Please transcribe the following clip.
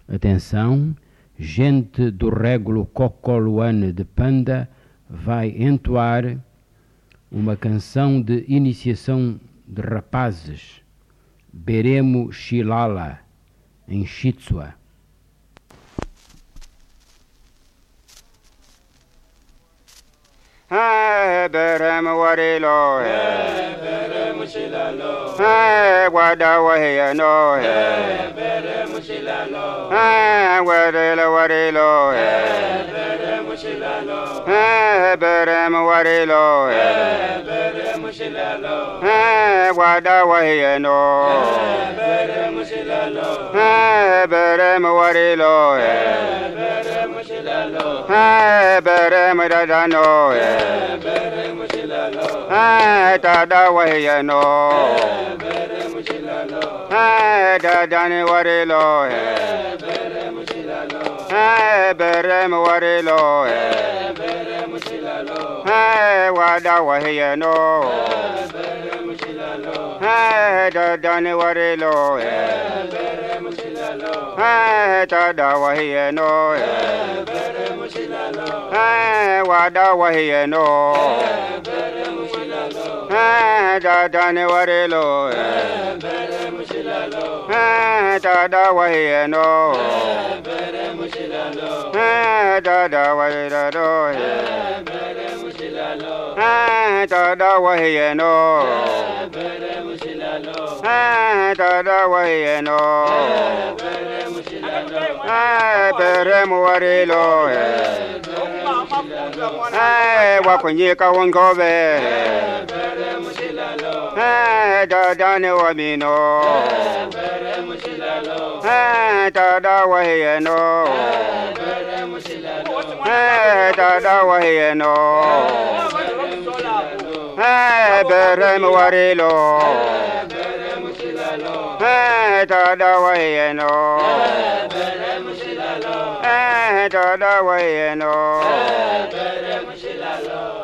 Atenção, gente do régulo Cocoluane de Panda vai entoar uma canção de iniciação de rapazes, Beremo Shilala, em Shitsua. Berem warilo Berem shilalo wada wahiyano Berem shilalo warilo Berem shilalo berem warilo Berem shilalo wada wahiyano Berem shilalo berem warilo Berem shilalo berem dadano Berem shilalo tada wahiyano Berem shilalo dadani warilo Berem shilalo berem warilo Berem shilalo wada wahiyano Berem shilalo dadani warilo Berem shilalo tada wahiyano Berem shilalo wada wahiyano Berem shilalo dadani warilo Berem shilalo tada wahiyano Berem shilalo tada wahiyano Berem shilalo tada wahiyano Berem shilalo tada wahiyano Berem shilalo berem warilo wakunyika wongobe Berem shilalo dadani wamino Berem shilalo tada wahiyano Berem shilalo tada wahiyano berem warilo Berem shilalo tada wahiyano Berem shilalo tada wahiyano Berem shilalo